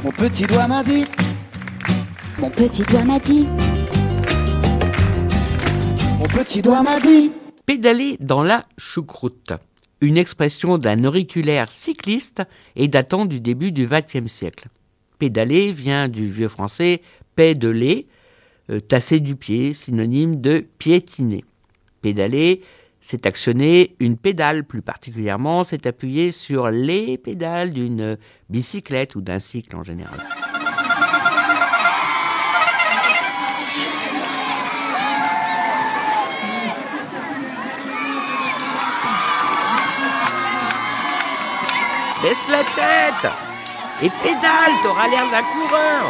Mon petit doigt m'a dit. Mon petit doigt m'a dit. Mon petit doigt m'a dit. Pédaler dans la choucroute. Une expression d'un auriculaire cycliste et datant du début du XXe siècle. Pédaler vient du vieux français pédaler, tasser du pied, synonyme de piétiner. Pédaler, c'est actionner une pédale, plus particulièrement, c'est appuyer sur les pédales d'une bicyclette ou d'un cycle en général. Baisse la tête et pédale, t'auras l'air d'un coureur.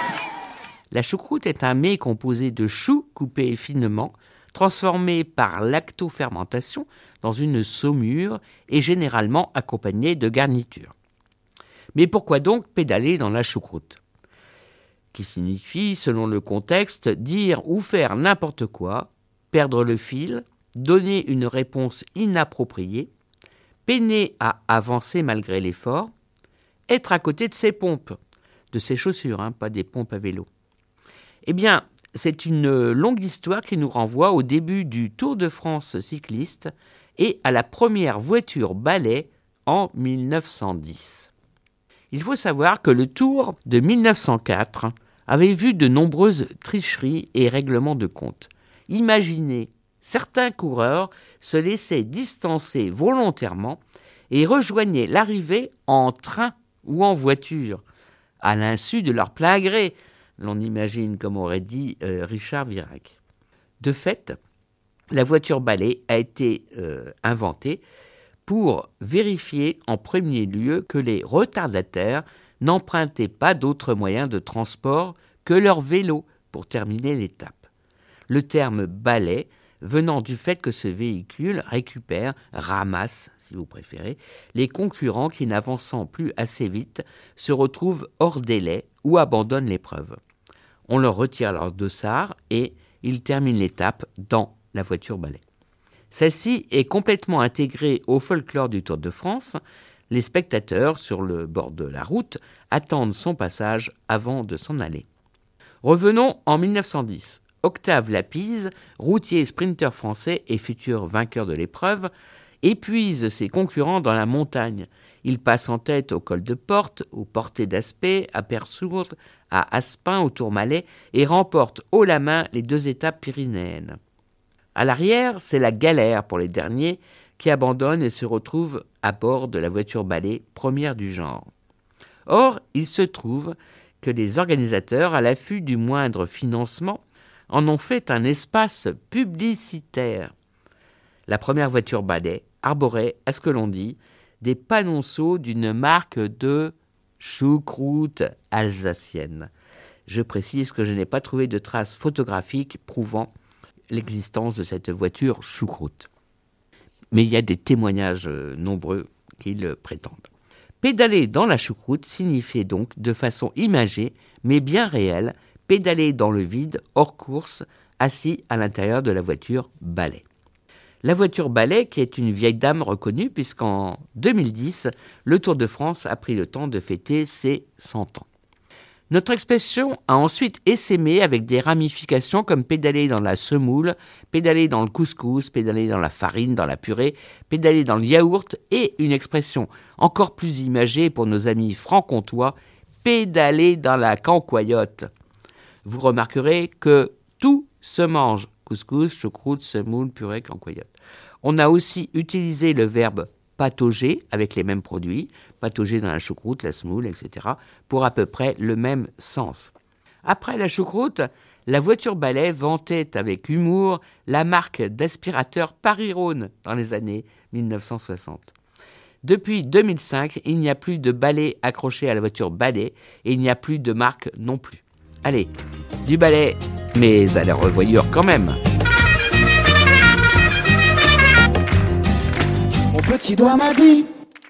La choucroute est un mets composé de choux coupés finement, transformés par lactofermentation dans une saumure et généralement accompagné de garnitures. Mais pourquoi donc pédaler dans la choucroute ? Qui signifie, selon le contexte, dire ou faire n'importe quoi, perdre le fil, donner une réponse inappropriée, peiner à avancer malgré l'effort, être à côté de ses pompes, de ses chaussures, pas des pompes à vélo. Eh bien, c'est une longue histoire qui nous renvoie au début du Tour de France cycliste et à la première voiture balai en 1910. Il faut savoir que le Tour de 1904 avait vu de nombreuses tricheries et règlements de compte. Imaginez, certains coureurs se laissaient distancer volontairement et rejoignaient l'arrivée en train ou en voiture, à l'insu de leur plein gré. L'on imagine, comme aurait dit Richard Virac. De fait, la voiture balai a été inventée pour vérifier en premier lieu que les retardataires n'empruntaient pas d'autres moyens de transport que leur vélo pour terminer l'étape. Le terme balai venant du fait que ce véhicule ramasse, si vous préférez, les concurrents qui, n'avançant plus assez vite, se retrouvent hors délai ou abandonnent l'épreuve. On leur retire leur dossard et ils terminent l'étape dans la voiture balai. Celle-ci est complètement intégrée au folklore du Tour de France. Les spectateurs, sur le bord de la route, attendent son passage avant de s'en aller. Revenons en 1910. Octave Lapise, routier sprinter français et futur vainqueur de l'épreuve, épuise ses concurrents dans la montagne. Il passe en tête au col de Porte, au Portet d'Aspet, à Persourde, à Aspin, au Tourmalet, et remporte haut la main les 2 étapes pyrénéennes. À l'arrière, c'est la galère pour les derniers qui abandonnent et se retrouvent à bord de la voiture balai, première du genre. Or, il se trouve que les organisateurs, à l'affût du moindre financement, en ont fait un espace publicitaire. La première voiture balai arborait, à ce que l'on dit, des panonceaux d'une marque de choucroute alsacienne. Je précise que je n'ai pas trouvé de traces photographiques prouvant l'existence de cette voiture choucroute. Mais il y a des témoignages nombreux qui le prétendent. Pédaler dans la choucroute signifiait donc, de façon imagée, mais bien réelle, pédaler dans le vide, hors course, assis à l'intérieur de la voiture balai. La voiture balai, qui est une vieille dame reconnue, puisqu'en 2010, le Tour de France a pris le temps de fêter ses 100 ans. Notre expression a ensuite essaimé avec des ramifications comme pédaler dans la semoule, pédaler dans le couscous, pédaler dans la farine, dans la purée, pédaler dans le yaourt et une expression encore plus imagée pour nos amis franc-comtois, pédaler dans la cancoyote. Vous remarquerez que tout se mange, couscous, choucroute, semoule, purée, cancoyote. On a aussi utilisé le verbe patauger avec les mêmes produits, patauger dans la choucroute, la semoule, etc., pour à peu près le même sens. Après la choucroute, la voiture balai vantait avec humour la marque d'aspirateur Paris-Rhône dans les années 1960. Depuis 2005, il n'y a plus de balai accroché à la voiture balai et il n'y a plus de marque non plus. Allez, du balai, mais à la revoyure quand même. Mon petit doigt m'a dit.